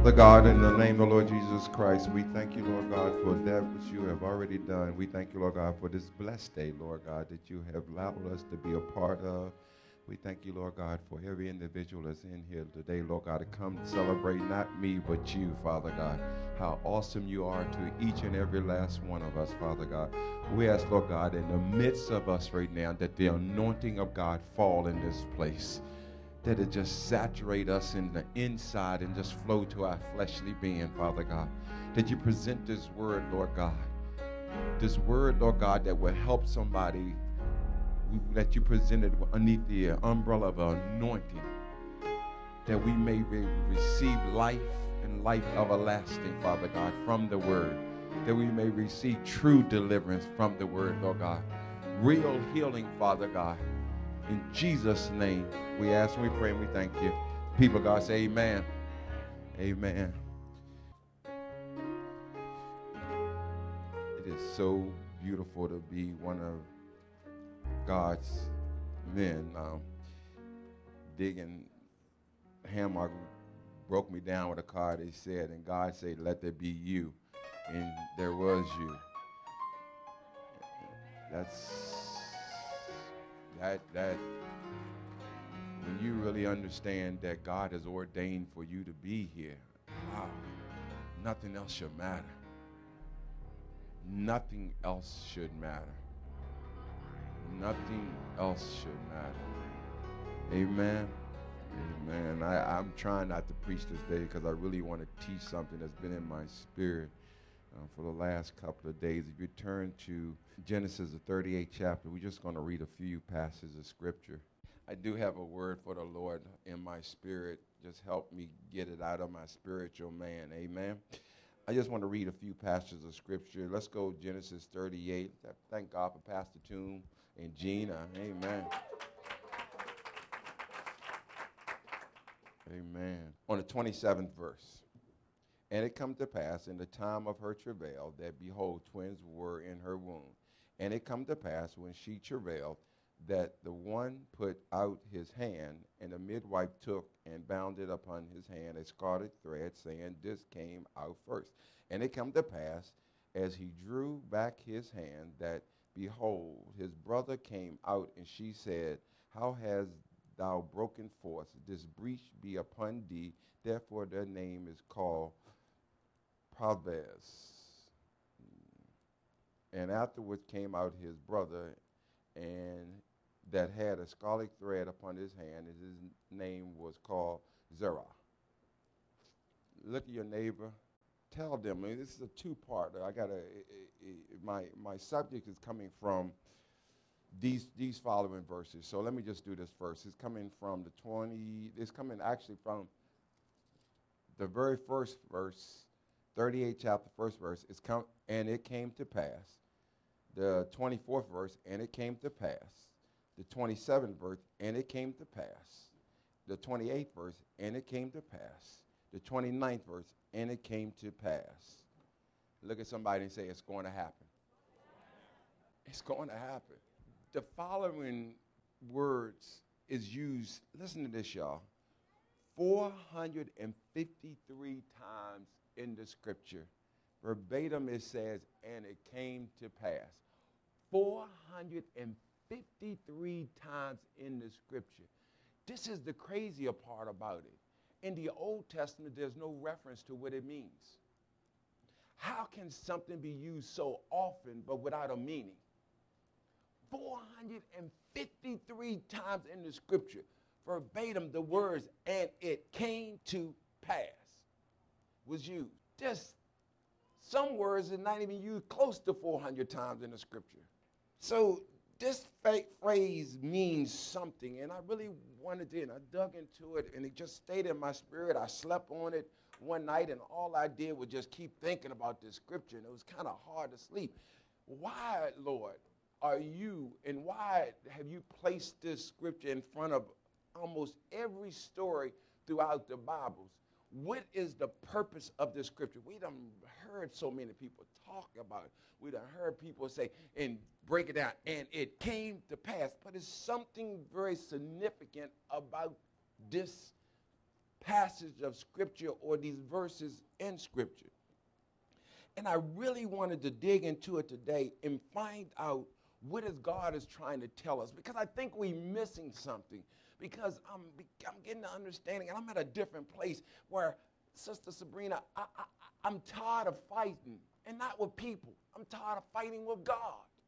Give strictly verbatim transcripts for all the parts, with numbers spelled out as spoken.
Father God, in the name of the Lord Jesus Christ, we thank you, Lord God, for that which you have already done. We thank you, Lord God, for this blessed day, Lord God, that you have allowed us to be a part of. We thank you, Lord God, for every individual that's in here today, Lord God, to come celebrate not me, but you, Father God. How awesome you are to each and every last one of us, Father God. We ask, Lord God, in the midst of us right now, that the anointing of God fall in this place, that it just saturate us in the inside and just flow to our fleshly being, Father God. That you present this word, Lord God, this word, Lord God, that will help somebody, that you presented underneath the umbrella of anointing, that we may re- receive life and life everlasting, Father God, from the word, that we may receive true deliverance from the word, Lord God, real healing, Father God. In Jesus' name, we ask and we pray and we thank you. People of God say amen. Amen. It is so beautiful to be one of God's men. Um, digging Hammer broke me down with a card, they said, and God said, let there be you. And there was you. That's, that, that, when you really understand that God has ordained for you to be here, wow, nothing else should matter. Nothing else should matter. Nothing else should matter. Amen. Amen. I, I'm trying not to preach this day because I really want to teach something that's been in my spirit uh, for the last couple of days. If you turn to Genesis, the thirty-eighth chapter, we're just going to read a few passages of scripture. I do have a word for the Lord in my spirit. Just help me get it out of my spiritual man. Amen. I just want to read a few passages of scripture. Let's go Genesis thirty-eight. Thank God for Pastor Toom and Gina. Amen. Amen. On the twenty-seventh verse. And it come to pass in the time of her travail that, behold, twins were in her womb. And it come to pass when she travailed that the one put out his hand, and the midwife took and bound it upon his hand a scarlet thread, saying, this came out first. And it come to pass, as he drew back his hand, that, behold, his brother came out, and she said, how hast thou broken forth? This breach be upon thee, therefore their name is called Perez. And afterwards came out his brother, and that had a scarlet thread upon his hand, and his name was called Zerah. Look at your neighbor. Tell them, I mean, this is a two-parter. I gotta, my my subject is coming from these these following verses. So let me just do this first. It's coming from the twenty. It's coming actually from the very first verse, thirty-eighth chapter, first verse. It's come, and it came to pass. The twenty-fourth verse, and it came to pass. The twenty-seventh verse, and it came to pass. The twenty-eighth verse, and it came to pass. The twenty-ninth verse, and it came to pass. Look at somebody and say, it's going to happen. It's going to happen. The following words is used, listen to this, y'all, four hundred fifty-three times in the scripture. Verbatim it says, and it came to pass. four hundred fifty-three times in the scripture. This is the crazier part about it. In the Old Testament, there's no reference to what it means. How can something be used so often but without a meaning? four hundred fifty-three times in the scripture, verbatim, the words, and it came to pass, was used. Just some words are not even used close to four hundred times in the scripture. So this phrase means something, and I really wanted to, and I dug into it, and it just stayed in my spirit. I slept on it one night, and all I did was just keep thinking about this scripture, and it was kind of hard to sleep. Why, Lord, are you, and why have you placed this scripture in front of almost every story throughout the Bibles? What is the purpose of this scripture? We done heard so many people talk about it. We done heard people say and break it down, and it came to pass. But it's something very significant about this passage of Scripture or these verses in Scripture. And I really wanted to dig into it today and find out what is God is trying to tell us, because I think we're missing something, because I'm, I'm getting the understanding, and I'm at a different place where, Sister Sabrina, I, I, I'm tired of fighting, and not with people. I'm tired of fighting with God.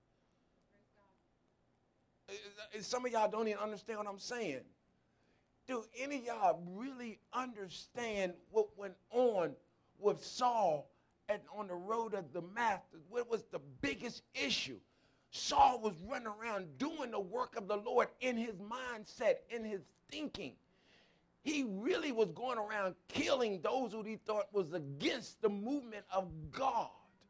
Some of y'all don't even understand what I'm saying. Do any of y'all really understand what went on with Saul and on the road of Damascus? What was the biggest issue? Saul was running around doing the work of the Lord in his mindset, in his thinking. He really was going around killing those who he thought was against the movement of God.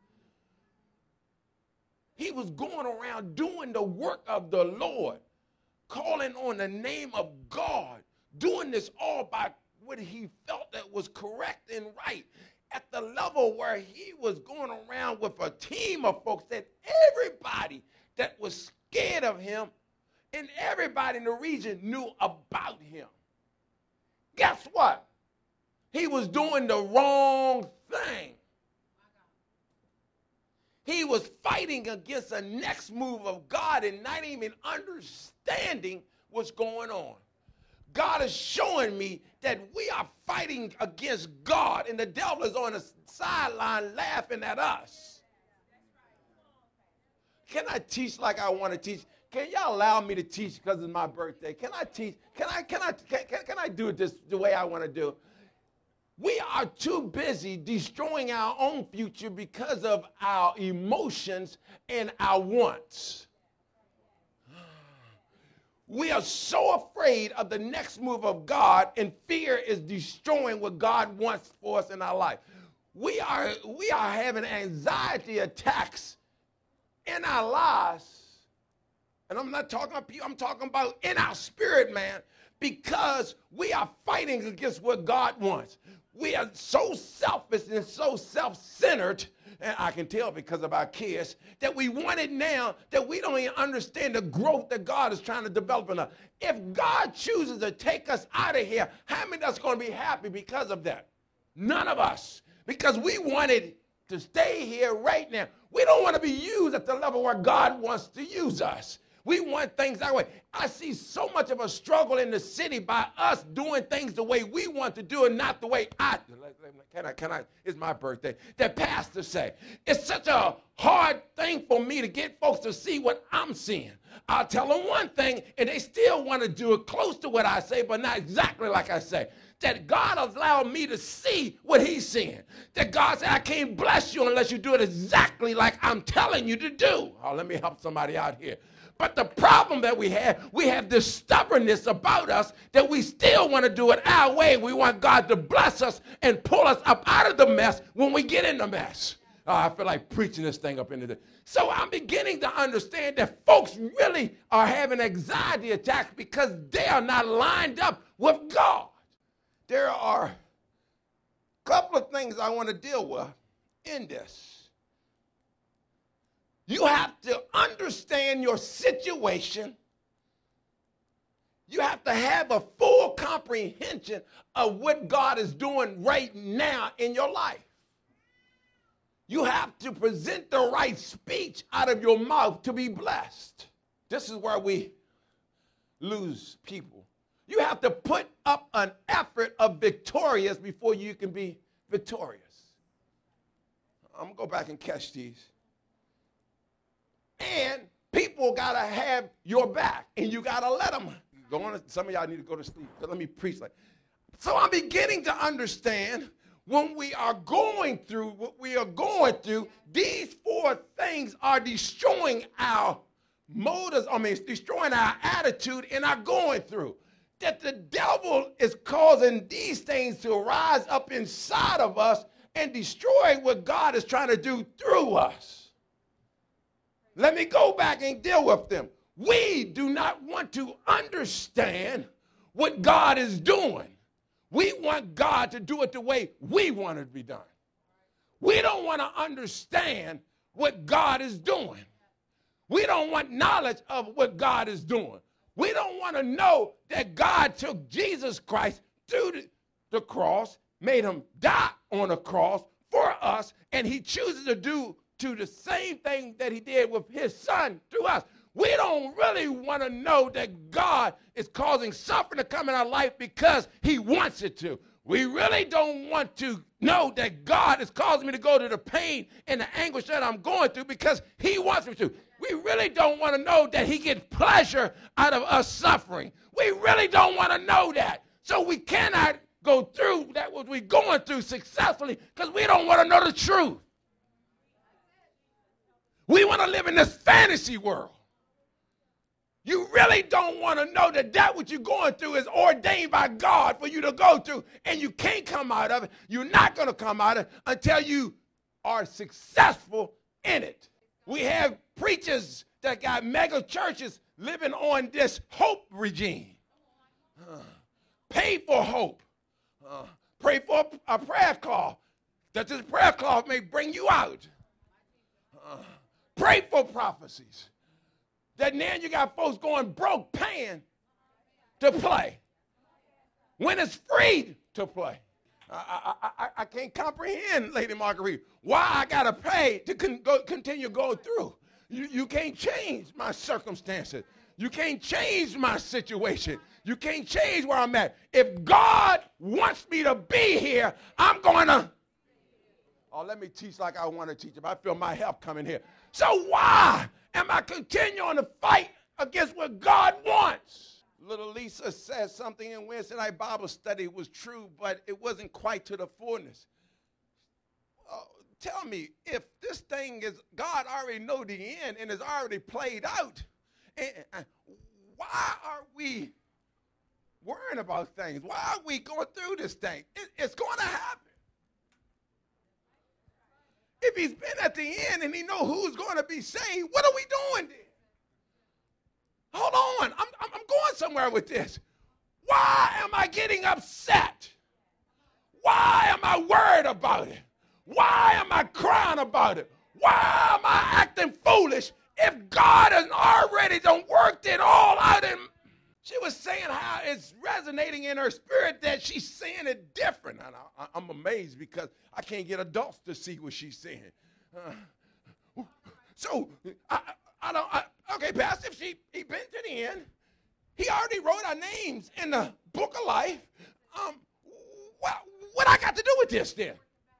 He was going around doing the work of the Lord, calling on the name of God, doing this all by what he felt that was correct and right, at the level where he was going around with a team of folks that everybody that was scared of him and everybody in the region knew about him. Guess what? He was doing the wrong thing. He was fighting against the next move of God and not even understanding what's going on. God is showing me that we are fighting against God, and the devil is on the sideline laughing at us. Can I teach like I want to teach? Can y'all allow me to teach because it's my birthday? Can I teach? Can I, can I, can, can I do it this the way I want to do it? We are too busy destroying our own future because of our emotions and our wants. We are so afraid of the next move of God, and fear is destroying what God wants for us in our life. We are, we are having anxiety attacks in our lives, and I'm not talking about people, I'm talking about in our spirit, man, because we are fighting against what God wants. We are so selfish and so self-centered, and I can tell because of our kids, that we want it now, that we don't even understand the growth that God is trying to develop in us. If God chooses to take us out of here, how many of us are going to be happy because of that? None of us, because we wanted to stay here right now. We don't want to be used at the level where God wants to use us. We want things that way. I see so much of a struggle in the city by us doing things the way we want to do it, not the way I do. Can I, can I, it's my birthday. That pastor say, it's such a hard thing for me to get folks to see what I'm seeing. I'll tell them one thing, and they still want to do it close to what I say, but not exactly like I say. That God allowed me to see what he's seeing. That God said, I can't bless you unless you do it exactly like I'm telling you to do. Oh, let me help somebody out here. But the problem that we have, we have this stubbornness about us that we still want to do it our way. We want God to bless us and pull us up out of the mess when we get in the mess. Oh, I feel like preaching this thing up into the... So I'm beginning to understand that folks really are having anxiety attacks because they are not lined up with God. There are a couple of things I want to deal with in this. You have to understand your situation. You have to have a full comprehension of what God is doing right now in your life. You have to present the right speech out of your mouth to be blessed. This is where we lose people. You have to put up an effort of victorious before you can be victorious. I'm going to go back and catch these. And people got to have your back, and you got to let them go on. Some of y'all need to go to sleep. So let me preach like. So I'm beginning to understand when we are going through what we are going through, these four things are destroying our motives, I mean, destroying our attitude and our going through. That the devil is causing these things to rise up inside of us and destroy what God is trying to do through us. Let me go back and deal with them. We do not want to understand what God is doing. We want God to do it the way we want it to be done. We don't want to understand what God is doing. We don't want knowledge of what God is doing. We don't want to know that God took Jesus Christ through the, the cross, made him die on the cross for us, and he chooses to do to the same thing that he did with his son through us. We don't really want to know that God is causing suffering to come in our life because he wants it to. We really don't want to know that God is causing me to go to the pain and the anguish that I'm going through because he wants me to. We really don't want to know that he gets pleasure out of us suffering. We really don't want to know that. So we cannot go through that what we're going through successfully because we don't want to know the truth. We want to live in this fantasy world. You really don't want to know that that what you're going through is ordained by God for you to go through, and you can't come out of it. You're not going to come out of it until you are successful in it. We have preachers that got mega churches living on this hope regime. Uh, pay for hope. Uh, pray for a, a prayer cloth, that this prayer cloth may bring you out. Uh, pray for prophecies. That now you got folks going broke paying to play when it's free to play. I, I, I, I can't comprehend, Lady Marguerite, why I got to pay to con- go, continue going through. You, you can't change my circumstances. You can't change my situation. You can't change where I'm at. If God wants me to be here, I'm going to. Oh, let me teach like I want to teach. If I feel my help coming here. So why am I continuing to fight against what God wants? Little Lisa said something in Wednesday night Bible study was true, but it wasn't quite to the fullness. Uh, tell me, if this thing is, God already know the end and is already played out, and, and why are we worrying about things? Why are we going through this thing? It, it's going to happen. If he's been at the end and he know who's going to be saved, what are we doing then? Hold on, I'm, I'm, I'm going somewhere with this. Why am I getting upset? Why am I worried about it? Why am I crying about it? Why am I acting foolish if God has already done worked it all out in? She was saying how it's resonating in her spirit that she's saying it different. And I, I'm amazed because I can't get adults to see what she's saying. Uh, so, I, I don't, I, okay, Pastor, if she, he been to the end, he already wrote our names in the book of life. Um, what, what I got to do with this then?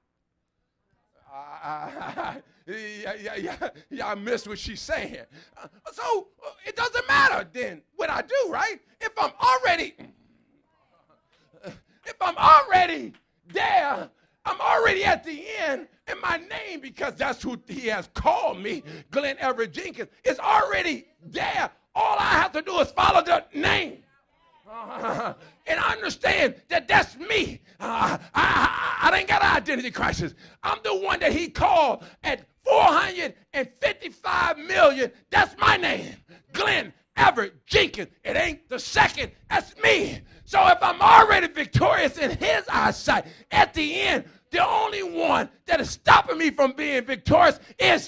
Uh, yeah, yeah, yeah, yeah, I missed what she's saying. Uh, so uh, it doesn't matter then what I do, right? If I'm already, if I'm already there, I'm already at the end, and my name, because that's who he has called me, Glenn Everett Jenkins, is already there. All I have to do is follow the name. Uh, and I understand that that's me. Uh, I, I, I ain't got an identity crisis. I'm the one that he called at four hundred fifty-five million. That's my name, Glenn Everett Jenkins. It ain't the second. That's me. So if I'm already victorious in his eyesight, at the end, the only one that is stopping me from being victorious is.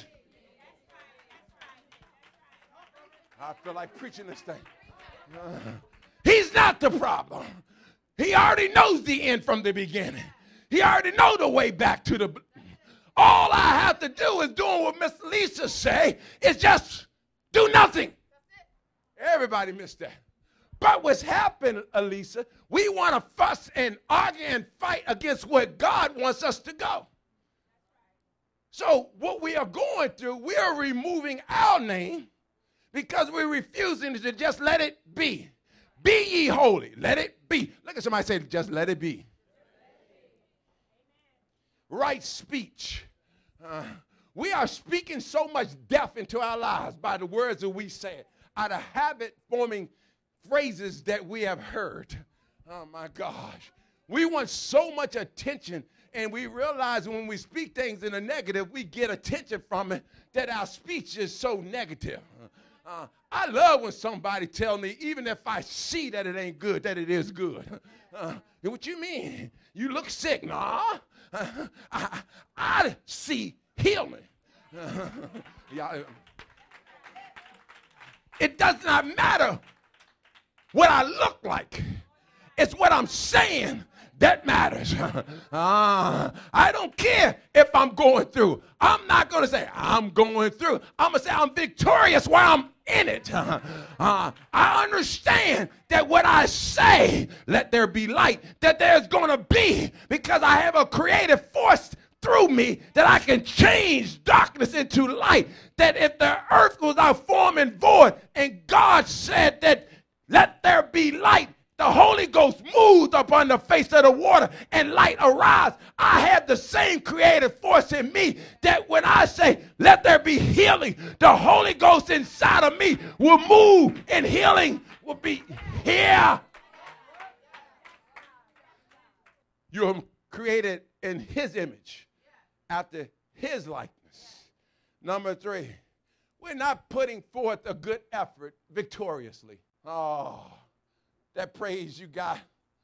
I feel like preaching this thing. Uh, He's not the problem. He already knows the end from the beginning. He already knows the way back to the. All I have to do is doing what Miss Lisa say is just do nothing. Everybody missed that. But what's happened, Elisa, we want to fuss and argue and fight against where God wants us to go. So what we are going through, we are removing our name because we're refusing to just let it be. Be ye holy. Let it be. Look at somebody say, just let it be. Right speech. Uh, we are speaking so much death into our lives by the words that we say, out of habit-forming phrases that we have heard. Oh, my gosh. We want so much attention, and we realize when we speak things in a negative, we get attention from it, that our speech is so negative. Uh, I love when somebody tells me, even if I see that it ain't good, that it is good. Uh, what you mean? You look sick. Nah. Uh, I, I see healing. Uh, yeah. It does not matter what I look like. It's what I'm saying that matters. uh, I don't care if I'm going through. I'm not going to say I'm going through. I'm going to say I'm victorious while I'm in it. Uh, uh, I understand that what I say, let there be light, that there's going to be, because I have a creative force through me that I can change darkness into light. That if the earth was out form and void and God said that let there be light, the Holy Ghost moved upon the face of the water and light arise. I have the same creative force in me that when I say let there be healing, the Holy Ghost inside of me will move and healing will be here. You're created in his image, after his likeness. Number three, we're not putting forth a good effort victoriously. Oh, that praise you got,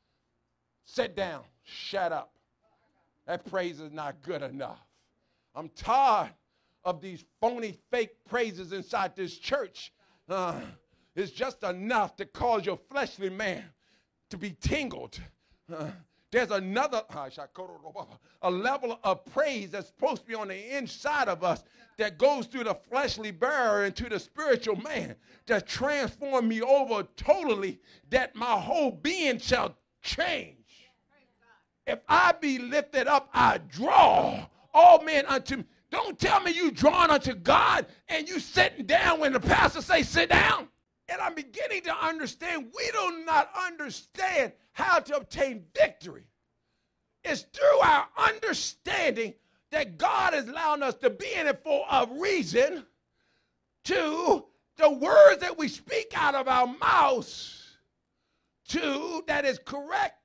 sit down, shut up. That praise is not good enough. I'm tired of these phony, fake praises inside this church. Uh, it's just enough to cause your fleshly man to be tingled. Uh, There's another, a level of praise that's supposed to be on the inside of us that goes through the fleshly barrier into the spiritual man, that transform me over totally, that my whole being shall change. If I be lifted up, I draw all men unto me. Don't tell me you drawn unto God and you sitting down when the pastor say sit down. And I'm beginning to understand we do not understand how to obtain victory. It's through our understanding that God is allowing us to be in it for a reason, to the words that we speak out of our mouths, to that is correct,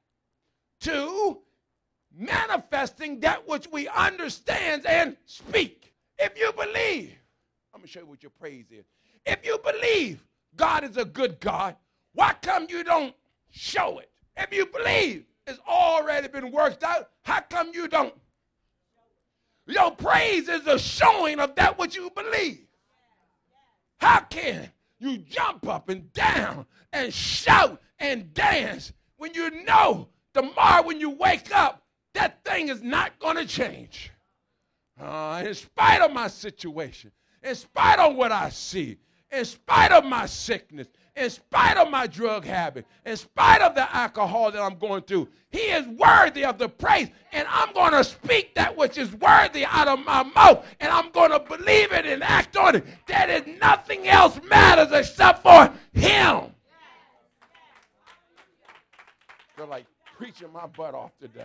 to manifesting that which we understand and speak. If you believe, I'm going to show you what your praise is. If you believe God is a good God, why come you don't show it? If you believe it's already been worked out, how come you don't? Your praise is a showing of that which you believe. How can you jump up and down and shout and dance when you know tomorrow when you wake up, that thing is not going to change? Uh, in spite of my situation, in spite of what I see, in spite of my sickness, in spite of my drug habit, in spite of the alcohol that I'm going through, he is worthy of the praise. And I'm going to speak that which is worthy out of my mouth. And I'm going to believe it and act on it. That is nothing else matters except for him. They're like preaching my butt off today.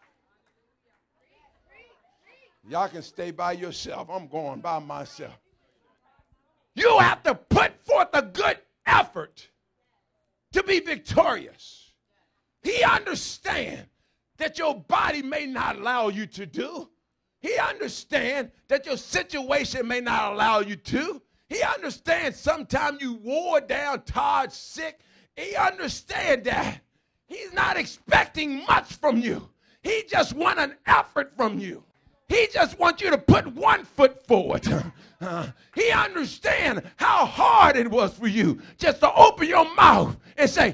Y'all can stay by yourself. I'm going by myself. You have to put forth a good effort to be victorious. He understands that your body may not allow you to do. He understands that your situation may not allow you to. He understands sometimes you wore down, tired, sick. He understands that. He's not expecting much from you. He just wants an effort from you. He just wants you to put one foot forward. Uh, he understands how hard it was for you just to open your mouth and say,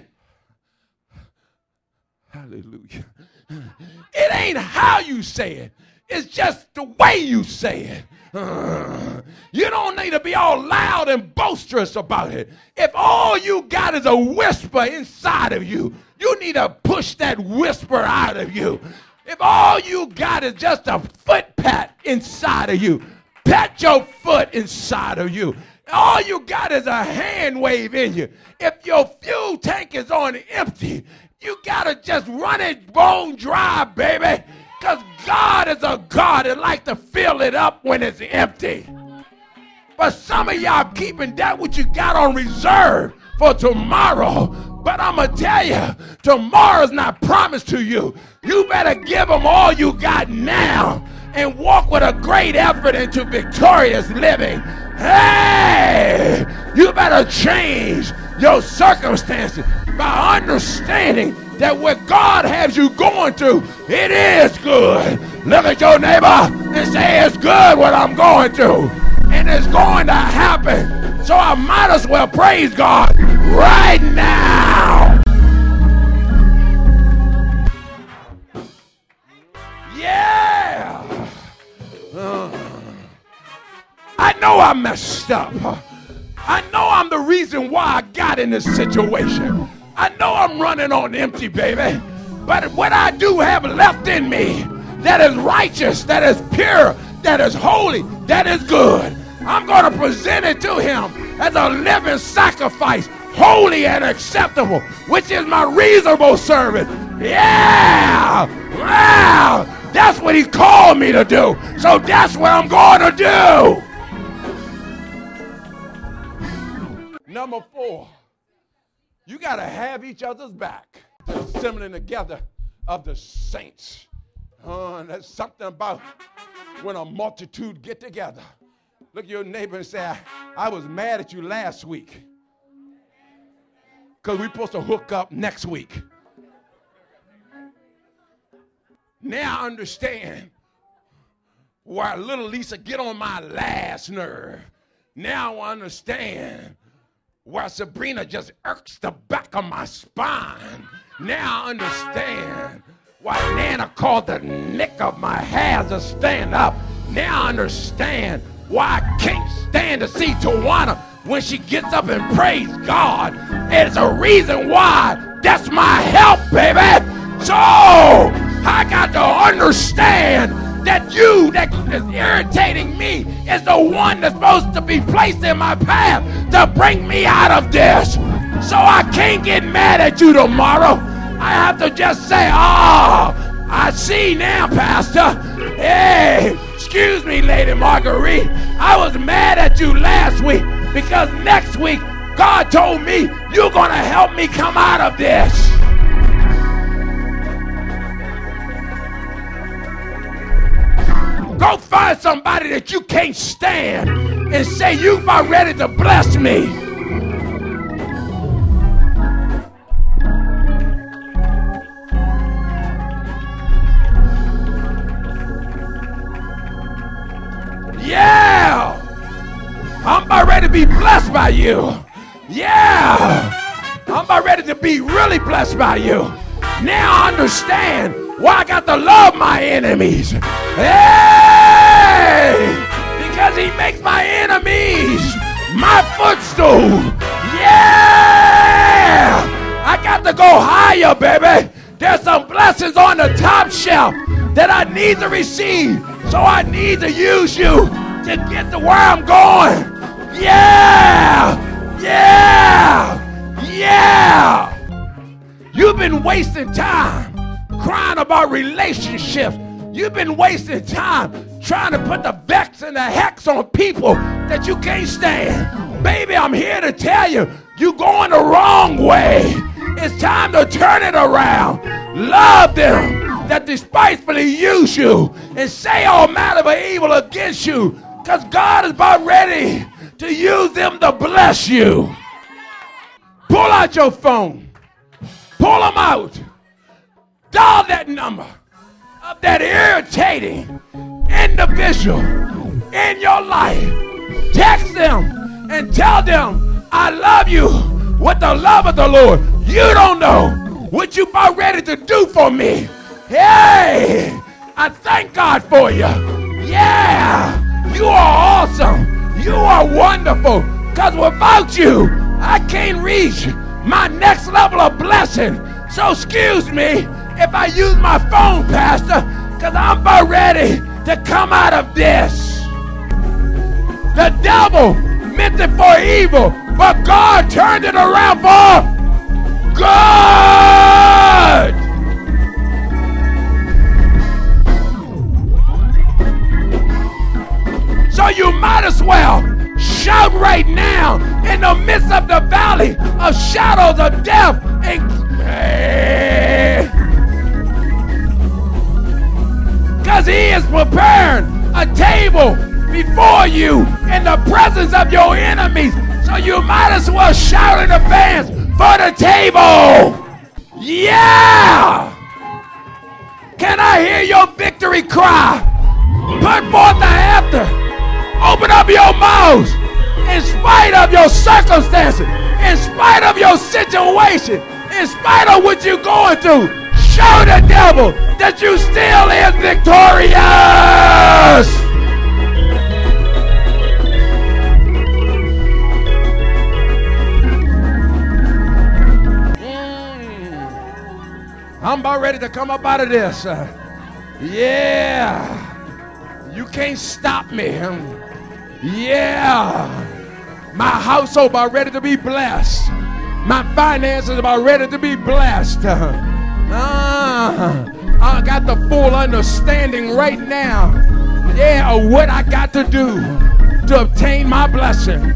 hallelujah. It ain't how you say it. It's just the way you say it. Uh, you don't need to be all loud and boisterous about it. If all you got is a whisper inside of you, you need to push that whisper out of you. If all you got is just a foot pat inside of you, pat your foot inside of you. All you got is a hand wave in you. If your fuel tank is on empty, you got to just run it bone dry, baby, because God is a God that likes to fill it up when it's empty. But some of y'all keeping that what you got on reserve for tomorrow. But I'm going to tell you, tomorrow's not promised to you. You better give them all you got now and walk with a great effort into victorious living. Hey, you better change your circumstances by understanding that what God has you going through, it is good. Look at your neighbor and say, it's good what I'm going through. And it's going to happen. So I might as well praise God right now. know I messed up. I know I'm the reason why I got in this situation. I know I'm running on empty, baby. But what I do have left in me that is righteous, that is pure, that is holy, that is good, I'm going to present it to him as a living sacrifice, holy and acceptable, which is my reasonable service. Yeah! Wow! That's what he called me to do. So that's what I'm going to do. Number four, you got to have each other's back. The assembling together of the saints. Uh, there's something about when a multitude get together. Look at your neighbor and say, I, I was mad at you last week because we're supposed to hook up next week. Now I understand why little Lisa get on my last nerve. Now I understand why Sabrina just irks the back of my spine. Now I understand why Nana called the neck of my hair to stand up. Now I understand why I can't stand to see Tawana when she gets up and praise God. It's a reason why. That's my help, baby. So I got to understand that you that is irritating me is the one that's supposed to be placed in my path to bring me out of this. So I can't get mad at you tomorrow. I have to just say, oh, I see now, Pastor. Hey, excuse me, Lady Marguerite. I was mad at you last week because next week God told me you're going to help me come out of this. Go find somebody that you can't stand and say you about ready to bless me. Yeah! I'm about ready to be blessed by you. Yeah! I'm about ready to be really blessed by you. Now I understand why I got to love my enemies. Hey! Because he makes my enemies my footstool. Yeah! I got to go higher, baby. There's some blessings on the top shelf that I need to receive. So I need to use you to get to where I'm going. Yeah! Yeah! Yeah! You've been wasting time crying about relationships. You've been wasting time trying to put the vex and the hex on people that you can't stand. Baby, I'm here to tell you, you're going the wrong way. It's time to turn it around. Love them that despitefully use you and say all manner of evil against you, because God is about ready to use them to bless you. Pull out your phone. Pull them out. Dial that number of that irritating individual in your life. Text them and tell them, I love you with the love of the Lord. You don't know what you about ready to do for me. Hey, I thank God for you. Yeah, you are awesome. You are wonderful. Because without you, I can't reach my next level of blessing. So excuse me if I use my phone, Pastor, because I'm about ready to come out of this. The devil meant it for evil, but God turned it around for good. So you might as well shout right now in the midst of the valley of shadows of death and because he is preparing a table before you in the presence of your enemies. So you might as well shout in advance for the table. Yeah! Can I hear your victory cry? Put forth the anthem. Open up your mouths. In spite of your circumstances, in spite of your situation, in spite of what you're going through, show the devil that you still is victorious. come up out of this. Uh, yeah. You can't stop me. Yeah. My household about ready to be blessed. My finances about ready to be blessed. Uh, I got the full understanding right now, yeah, of what I got to do to obtain my blessing.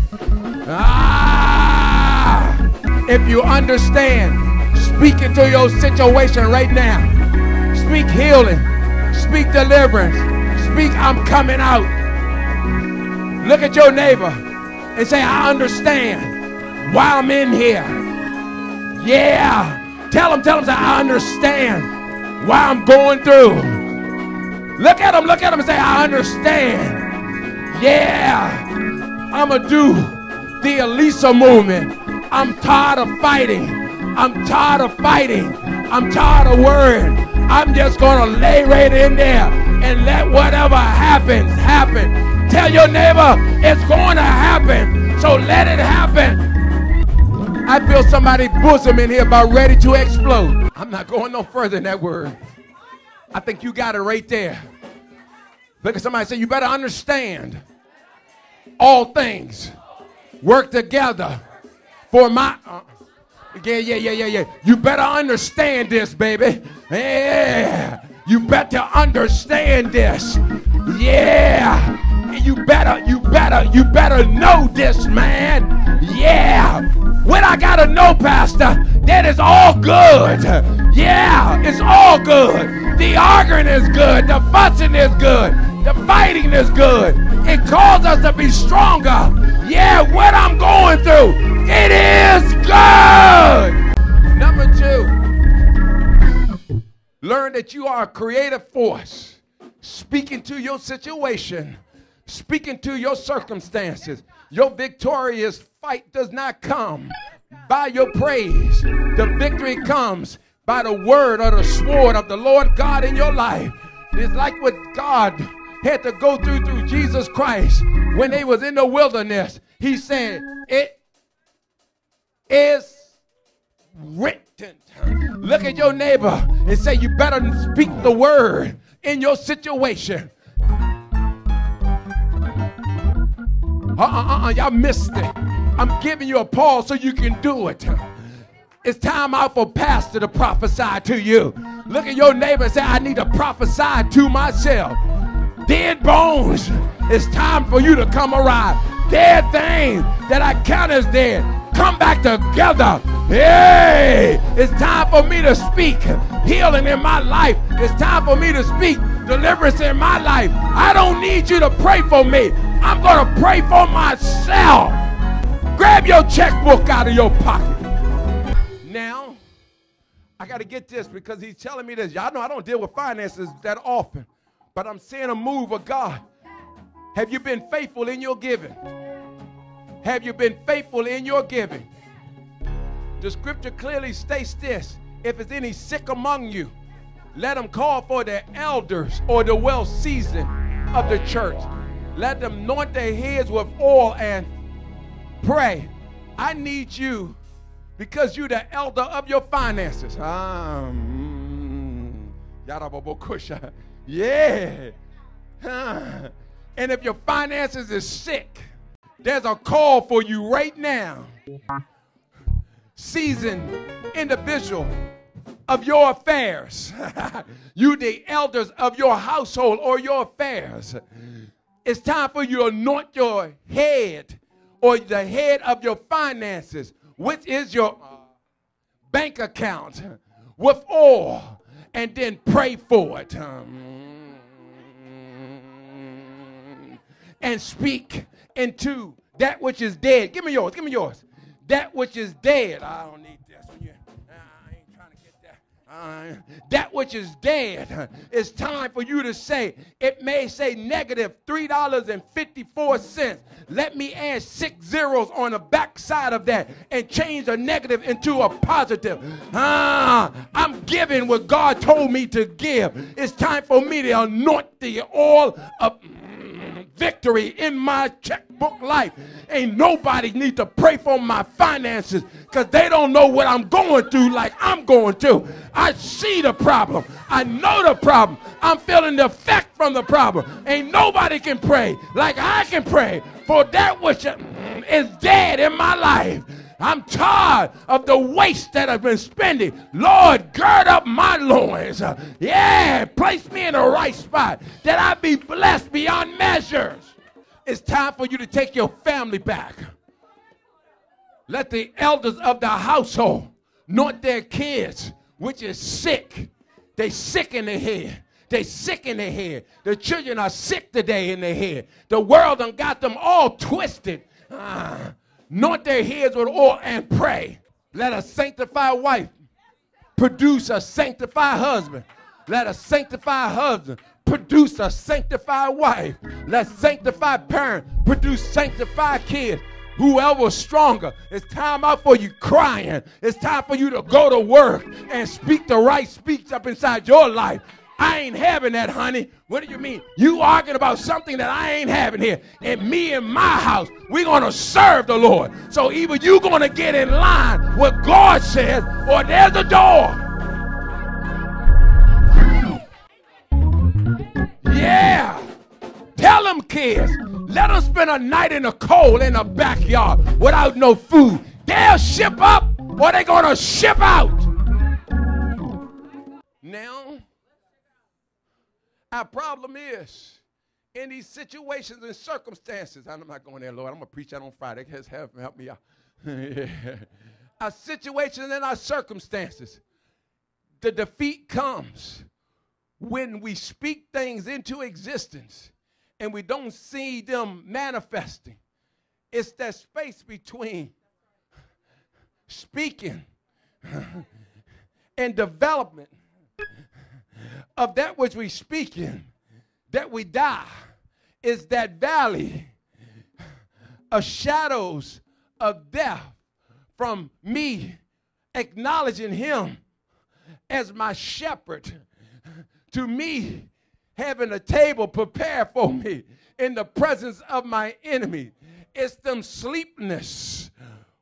Ah, if you understand, speak into your situation right now. Speak healing. Speak deliverance. Speak, I'm coming out. Look at your neighbor and say, I understand why I'm in here. Yeah. Tell him, tell him, say, I understand why I'm going through. Look at him, look at him and say, I understand. Yeah. I'm going to do the Elisa movement. I'm tired of fighting. I'm tired of fighting. I'm tired of worrying. I'm just going to lay right in there and let whatever happens, happen. Tell your neighbor it's going to happen, so let it happen. I feel somebody's bosom in here about ready to explode. I'm not going no further than that word. I think you got it right there. Look at somebody and say, you better understand all things work together for my... Uh, yeah, yeah, yeah, yeah, yeah. You better understand this, baby. Yeah. You better understand this. Yeah. You better, you better, you better know this, man. Yeah. What I gotta know, Pastor, that is all good. Yeah, it's all good. The arguing is good. The fussing is good. The fighting is good. It calls us to be stronger. Yeah, what I'm going through, it is good. Number two, learn that you are a creative force. Speaking to your situation, speaking to your circumstances. Your victorious fight does not come by your praise. The victory comes by the word or the sword of the Lord God in your life. It's like what God had to go through through Jesus Christ when they was in the wilderness. He said, it is written. Look at your neighbor and say, you better speak the word in your situation. Uh-uh-uh, y'all missed it. I'm giving you a pause so you can do it. It's time out for pastor to prophesy to you. Look at your neighbor and say, I need to prophesy to myself. Dead bones, it's time for you to come alive. Dead things that I count as dead, come back together. Hey, it's time for me to speak healing in my life. It's time for me to speak deliverance in my life. I don't need you to pray for me. I'm going to pray for myself. Grab your checkbook out of your pocket. Now, I got to get this because he's telling me this. Y'all know I don't deal with finances that often, but I'm seeing a move of God. Have you been faithful in your giving? Have you been faithful in your giving? The scripture clearly states this. If there's any sick among you, let them call for the elders or the well-seasoned of the church. Let them anoint their heads with oil and pray. I need you because you're the elder of your finances. Um, yeah. And if your finances is sick, there's a call for you right now. Seasoned individual of your affairs. You the elders of your household or your affairs. It's time for you to anoint your head or the head of your finances, which is your bank account, with oil, and then pray for it. And speak into that which is dead. Give me yours. Give me yours. That which is dead. I don't need this one. You, uh, I ain't trying to get that. Uh, that which is dead. It's time for you to say, it may say negative three dollars and fifty-four cents. Let me add six zeros on the back side of that and change the negative into a positive. Ah, I'm giving what God told me to give. It's time for me to anoint the oil of victory in my checkbook life. Ain't nobody need to pray for my finances because they don't know what I'm going through like I'm going through. I see the problem. I know the problem. I'm feeling the effect from the problem. Ain't nobody can pray like I can pray for that which is dead in my life. I'm tired of the waste that I've been spending. Lord, gird up my loins. Yeah, place me in the right spot that I be blessed beyond measures. It's time for you to take your family back. Let the elders of the household anoint their kids, which is sick. They sick in their head. They sick in their head. The children are sick today in their head. The world done got them all twisted. Ah. Anoint their heads with oil and pray. Let a sanctified wife produce a sanctified husband. Let a sanctified husband produce a sanctified wife. Let sanctified parent produce sanctified kids. Whoever's stronger, it's time out for you crying. It's time for you to go to work and speak the right speech up inside your life. I ain't having that, honey. What do you mean? You arguing about something that I ain't having here. And me and my house, we're going to serve the Lord. So either you're going to get in line with God says, or there's a door. Yeah. Tell them kids, let them spend a night in the cold in the backyard without no food. They'll ship up or they're going to ship out. Now, our problem is, in these situations and circumstances, I'm not going there, Lord. I'm going to preach that on Friday. Just help, help me out. Yeah. Our situations and our circumstances, the defeat comes when we speak things into existence and we don't see them manifesting. It's that space between speaking and development of that which we speak in, that we die, is that valley of shadows of death from me acknowledging him as my shepherd, to me having a table prepared for me in the presence of my enemy. It's them sleepless,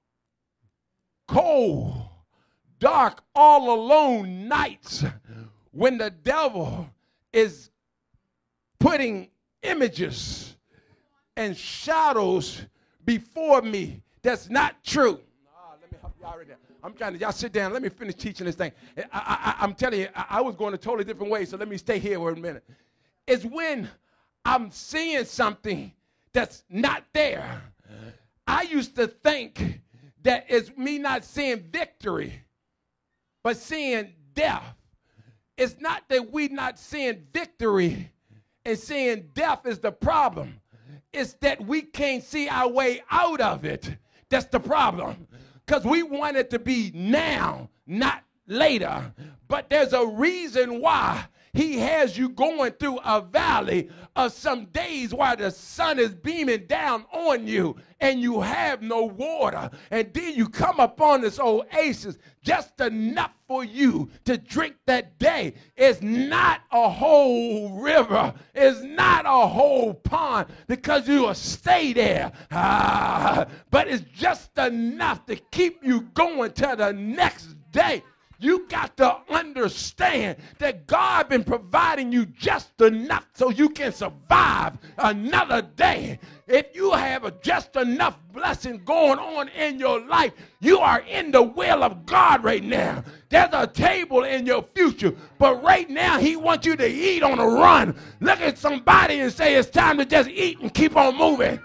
cold, dark, all alone nights when the devil is putting images and shadows before me that's not true. Oh, let me help y'all right there. I'm trying to, y'all sit down. Let me finish teaching this thing. I, I, I'm telling you, I, I was going a totally different way, so let me stay here for a minute. It's when I'm seeing something that's not there. I used to think that it's me not seeing victory, but seeing death. It's not that we're not seeing victory and seeing death is the problem. It's that we can't see our way out of it. That's the problem. Because we want it to be now, not later. But there's a reason why he has you going through a valley of some days while the sun is beaming down on you and you have no water. And then you come upon this oasis just enough for you to drink that day. It's not a whole river. It's not a whole pond because you will stay there. Ah, but it's just enough to keep you going to the next day. You got to understand that God been providing you just enough so you can survive another day. If you have a just enough blessing going on in your life, you are in the will of God right now. There's a table in your future, but right now he wants you to eat on a run. Look at somebody and say it's time to just eat and keep on moving.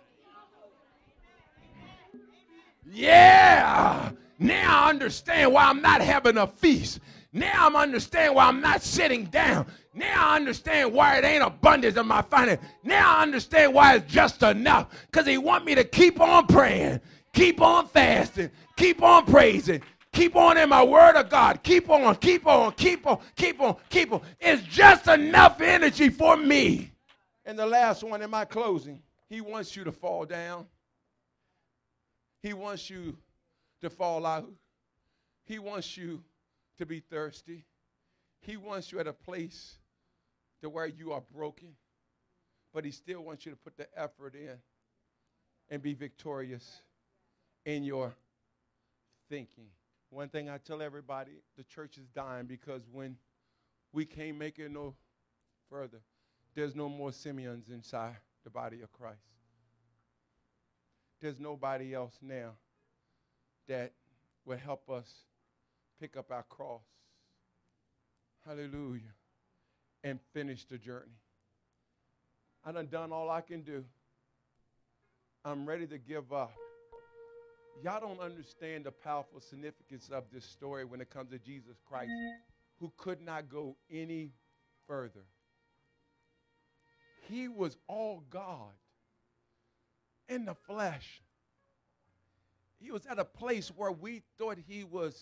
Yeah. Now I understand why I'm not having a feast. Now I understand why I'm not sitting down. Now I understand why it ain't abundance in my finance. Now I understand why it's just enough. Because he want me to keep on praying, keep on fasting, keep on praising, keep on in my word of God. Keep on, keep on, keep on, keep on, keep on. It's just enough energy for me. And the last one in my closing, he wants you to fall down. He wants you to fall out. He wants you to be thirsty. He wants you at a place to where you are broken, But he still wants you to put the effort in and be victorious in your thinking. One thing I tell everybody, the church is dying because when we can't make it no further, there's no more Simeons inside the body of Christ. There's nobody else now that will help us pick up our cross. Hallelujah. And finish the journey. I done done all I can do. I'm ready to give up. Y'all don't understand the powerful significance of this story when it comes to Jesus Christ, who could not go any further. He was all God in the flesh. He was at a place where we thought he was,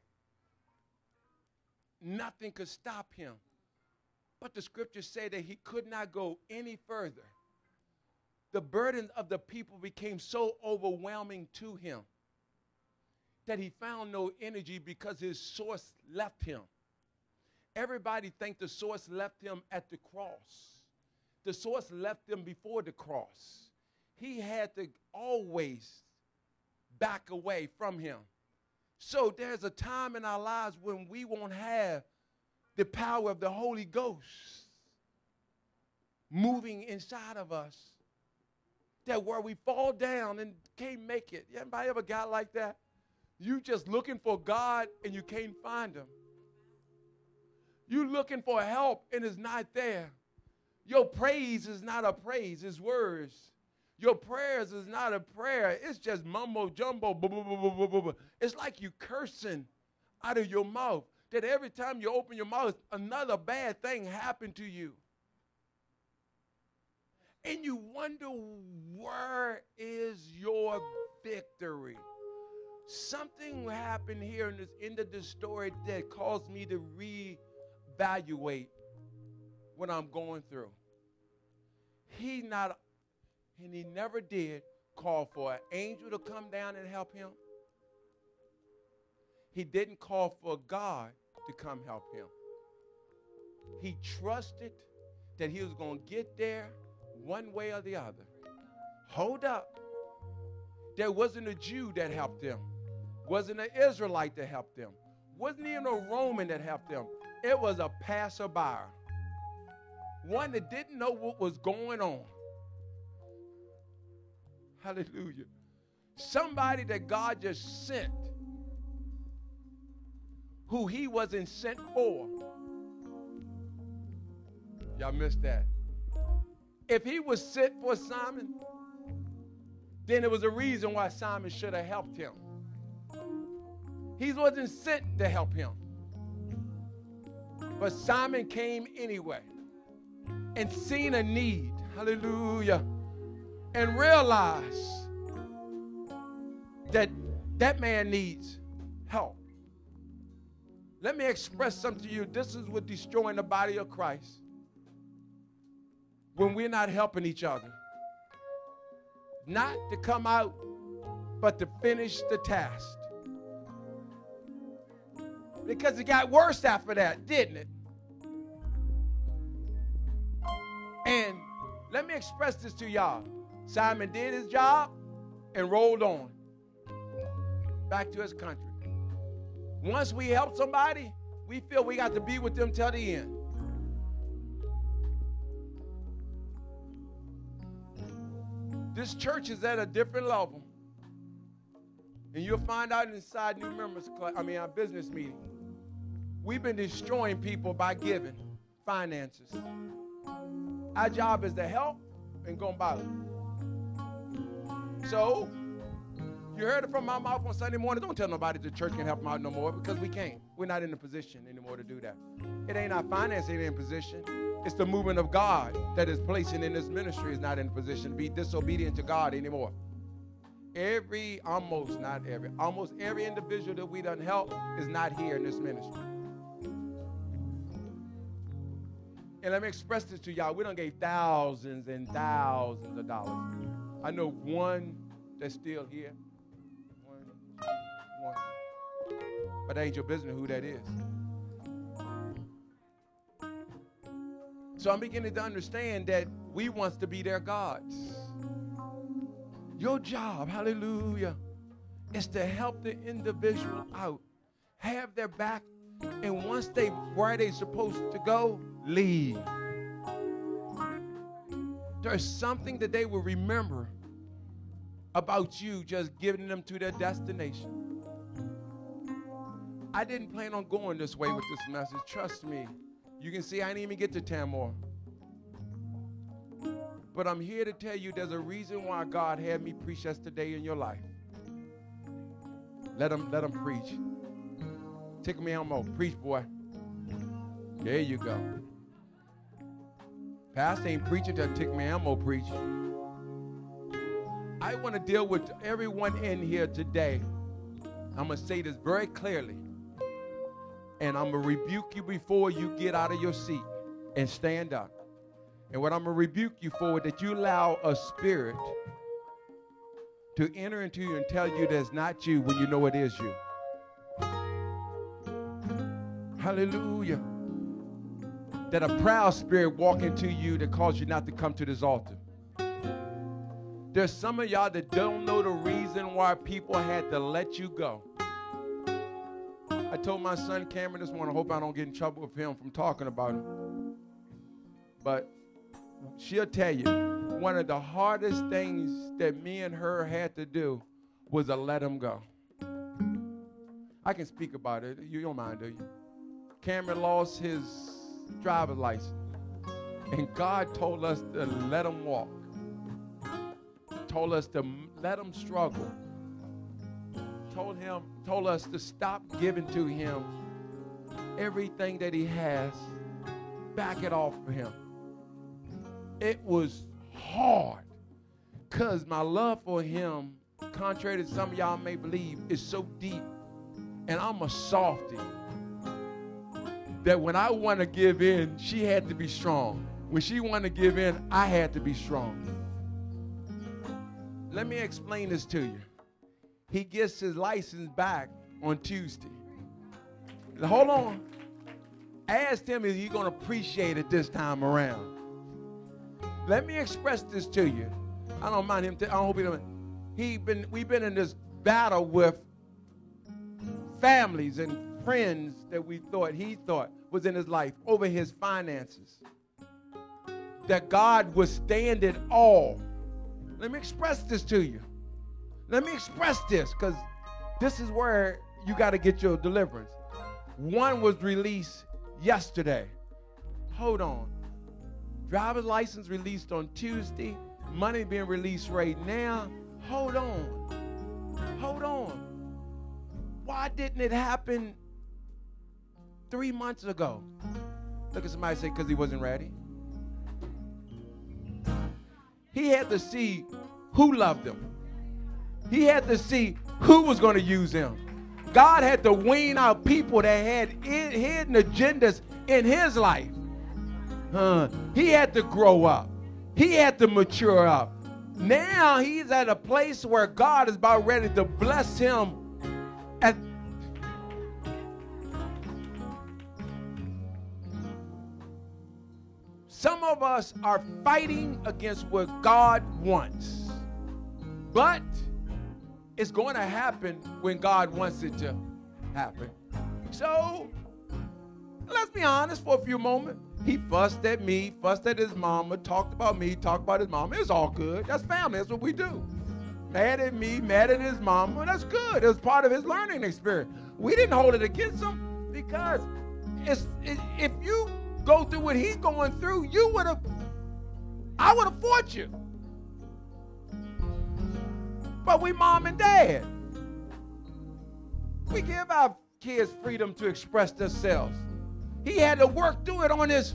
nothing could stop him. But the scriptures say that he could not go any further. The burden of the people became so overwhelming to him that he found no energy because his source left him. Everybody think the source left him at the cross. The source left him before the cross. He had to always back away from him. So there's a time in our lives when we won't have the power of the Holy Ghost moving inside of us, that where we fall down and can't make it. Anybody ever got like that? You just looking for God and you can't find him. You looking for help and it's not there. Your praise is not a praise, it's words. Your prayers is not a prayer, it's just mumbo jumbo. Blah, blah, blah, blah, blah, blah. It's like you cursing out of your mouth, that every time you open your mouth, another bad thing happened to you. And you wonder, where is your victory? Something happened here in this end of this story that caused me to reevaluate what I'm going through. He not, and he never did call for an angel to come down and help him. He didn't call for God to come help him. He trusted that he was going to get there one way or the other. Hold up. There wasn't a Jew that helped them. Wasn't an Israelite that helped them. Wasn't even a Roman that helped them. It was a passerby. One that didn't know what was going on. Hallelujah. Somebody that God just sent, who he wasn't sent for. Y'all missed that. If he was sent for Simon, then there was a reason why Simon should have helped him. He wasn't sent to help him. But Simon came anyway and seen a need, hallelujah, and realized that that man needs help. Let me express something to you. This is what destroying the body of Christ. When we're not helping each other. Not to come out, but to finish the task. Because it got worse after that, didn't it? And let me express this to y'all. Simon did his job and rolled on back to his country. Once we help somebody, we feel we got to be with them till the end. This church is at a different level. And you'll find out inside new members class, I mean our business meeting. We've been destroying people by giving finances. Our job is to help and go about it. So, you heard it from my mouth on Sunday morning. Don't tell nobody the church can help them out no more, because we can't. We're not in a position anymore to do that. It ain't our financing in position. It's the movement of God that is placing in this ministry is not in a position to be disobedient to God anymore. Every, almost not every, almost every individual that we done help is not here in this ministry. And let me express this to y'all. We done gave thousands and thousands of dollars. I know one that's still here. One, two, one. But that ain't your business who that is. So I'm beginning to understand that we want to be their gods. Your job, hallelujah, is to help the individual out, have their back, and once they where they supposed to go, leave. There's something that they will remember about you just giving them to their destination. I didn't plan on going this way with this message. Trust me. You can see I didn't even get to Tamar. But I'm here to tell you there's a reason why God had me preach yesterday in your life. Let him, let him preach. Tickle me Elmo. Preach, boy. There you go. Pastor ain't preaching till Tickle me Elmo preach. I want to deal with everyone in here today. I'm going to say this very clearly. And I'm going to rebuke you before you get out of your seat and stand up. And what I'm going to rebuke you for is that you allow a spirit to enter into you and tell you that's not you when you know it is you. Hallelujah. That a proud spirit walk into you that cause you not to come to this altar. There's some of y'all that don't know the reason why people had to let you go. I told my son Cameron this morning, I hope I don't get in trouble with him from talking about him. But she'll tell you, one of the hardest things that me and her had to do was to let him go. I can speak about it. You don't mind, do you? Cameron lost his driver's license. And God told us to let him walk. Told us to let him struggle. Told him, told us to stop giving to him everything that he has. Back it off for him. It was hard because my love for him, contrary to some of y'all may believe, is so deep. And I'm a softie. That when I want to give in, she had to be strong. When she wanted to give in, I had to be strong. Let me explain this to you. He gets his license back on Tuesday. Now, hold on. I asked him, is he going to appreciate it this time around? Let me express this to you. I don't mind him. T- I hope he don't. He been. We've been in this battle with families and friends that we thought he thought was in his life over his finances. That God would stand it all. Let me express this to you. Let me express this because this is where you got to get your deliverance. One was released yesterday. Hold on. Driver's license released on Tuesday. Money being released right now. Hold on. Hold on. Why didn't it happen three months ago? Look at somebody say, because he wasn't ready. He had to see who loved him. He had to see who was going to use him. God had to wean out people that had hidden agendas in his life. Huh. He had to grow up. He had to mature up. Now he's at a place where God is about ready to bless him. At Some of us are fighting against what God wants. But it's going to happen when God wants it to happen. So, let's be honest for a few moments. He fussed at me, fussed at his mama, talked about me, talked about his mama. It's all good. That's family. That's what we do. Mad at me, mad at his mama. That's good. It was part of his learning experience. We didn't hold it against him because it's, it, if you go through what he's going through, you would have, I would have fought you. But we mom and dad. We give our kids freedom to express themselves. He had to work through it on his.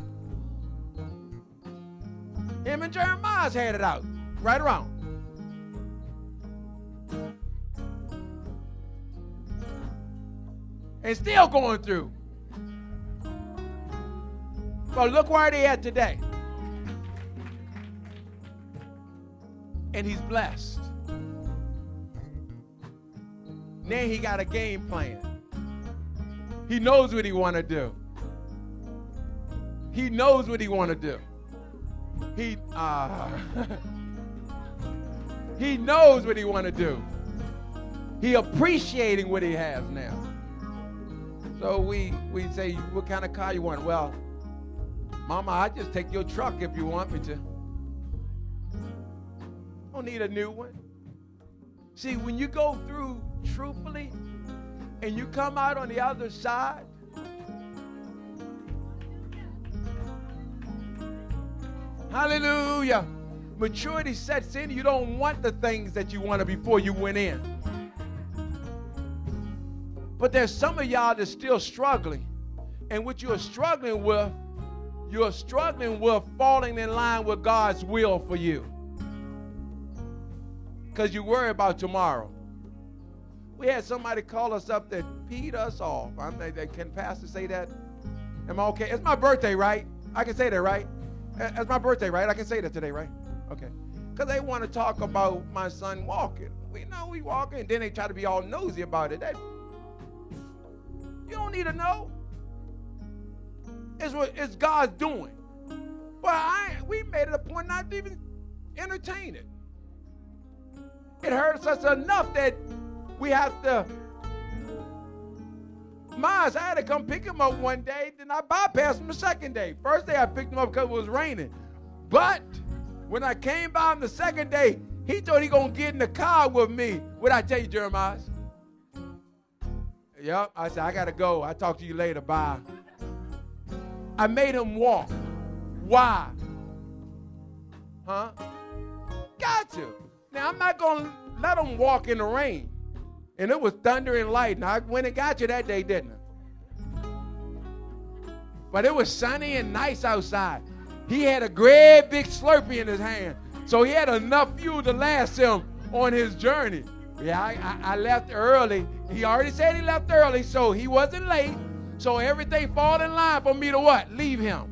Him and Jeremiah's had it out. Right around. And still going through. But look where they at today. And he's blessed. Now he got a game plan. He knows what he want to do. He knows what he want to do. He, uh, he knows what he want to do. He appreciating what he has now. So we, we say, what kind of car you want? Well, Mama, I just take your truck if you want me to. Don't need a new one. See, when you go through truthfully and you come out on the other side, hallelujah, maturity sets in. You don't want the things that you wanted before you went in. But there's some of y'all that's still struggling. And what you're struggling with, you're struggling with falling in line with God's will for you. Because you worry about tomorrow. We had somebody call us up that peed us off. I'm like, can Pastor say that? Am I okay? It's my birthday, right? I can say that, right? It's my birthday, right? I can say that today, right? Okay. Because they want to talk about my son walking. We know he walking, and then they try to be all nosy about it. That, you don't need to know. It's what it's God's doing. But I, we made it a point not to even entertain it. It hurts us enough that we have to. Miles, I had to come pick him up one day, then I bypassed him the second day. First day I picked him up because it was raining. But when I came by him the second day, he thought he gonna get in the car with me. What'd I tell you, Jeremiah? Yep, I said, I gotta go. I'll talk to you later, bye. I made him walk. Why? Huh? Got to. Now, I'm not going to let him walk in the rain. And it was thunder and lightning. I went and got you that day, didn't I? But it was sunny and nice outside. He had a great big Slurpee in his hand. So he had enough fuel to last him on his journey. Yeah, I, I, I left early. He already said he left early, so he wasn't late. So everything fall in line for me to what? Leave him.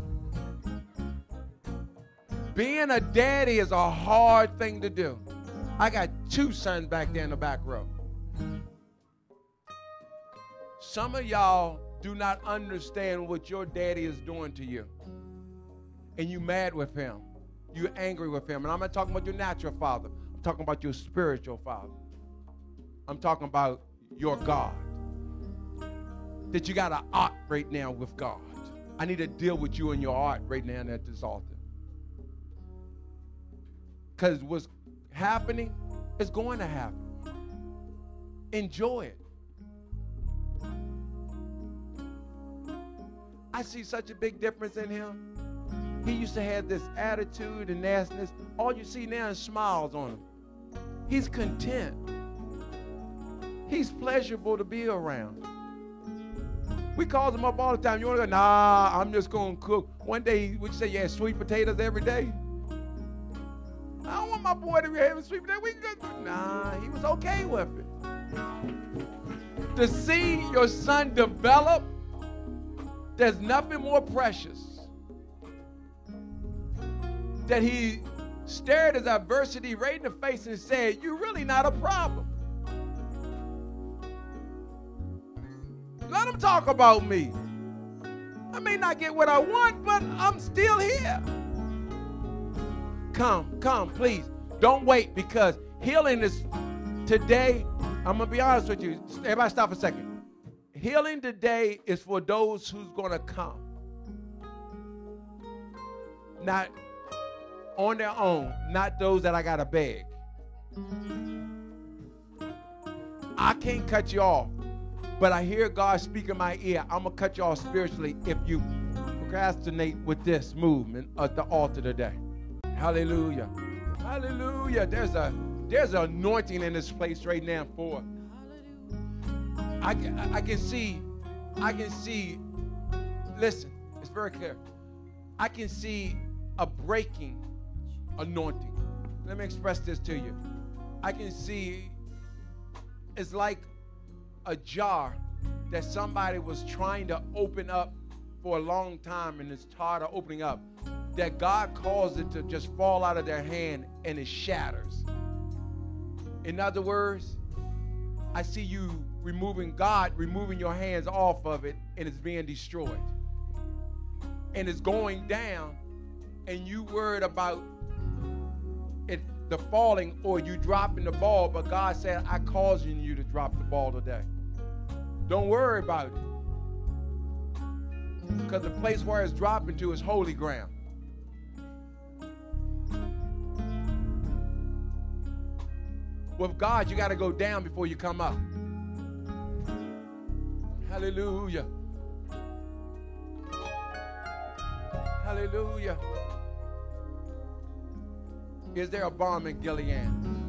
Being a daddy is a hard thing to do. I got two sons back there in the back row. Some of y'all do not understand what your daddy is doing to you. And you mad with him. You're angry with him. And I'm not talking about your natural father. I'm talking about your spiritual father. I'm talking about your God. That you got an art right now with God. I need to deal with you and your art right now at this altar. Because what's happening is going to happen. Enjoy it. I see such a big difference in him. He used to have this attitude and nastiness. All you see now is smiles on him. He's content. He's pleasurable to be around. We call him up all the time. You want to go? Nah, I'm just going to cook. One day, would you say you had sweet potatoes every day? I don't want my boy to be having sweet potatoes. We can go. Nah, he was okay with it. To see your son develop, there's nothing more precious. That he stared his adversity right in the face and said, you're really not a problem. Let him talk about me. I may not get what I want, but I'm still here. Come, come, please. Don't wait, because healing is today. I'm going to be honest with you. Everybody stop for a second. Healing today is for those who's going to come. Not on their own, not those that I got to beg. I can't cut you off, but I hear God speak in my ear. I'm going to cut you off spiritually if you procrastinate with this movement at the altar today. Hallelujah. Hallelujah. There's a there's an anointing in this place right now for. I, I, I can see, I can see, listen, it's very clear. I can see a breaking anointing. Let me express this to you. I can see it's like a jar that somebody was trying to open up for a long time and it's tired of opening up, that God caused it to just fall out of their hand and it shatters. In other words, I see you removing God, removing your hands off of it, and it's being destroyed. and it's going down, and you worried about it, the falling, or you dropping the ball, but God said, I causing you to drop the ball today. Don't worry about it. Because the place where it's dropping to is holy ground. With God, you got to go down before you come up. Hallelujah. Hallelujah. Is there a balm in Gilead?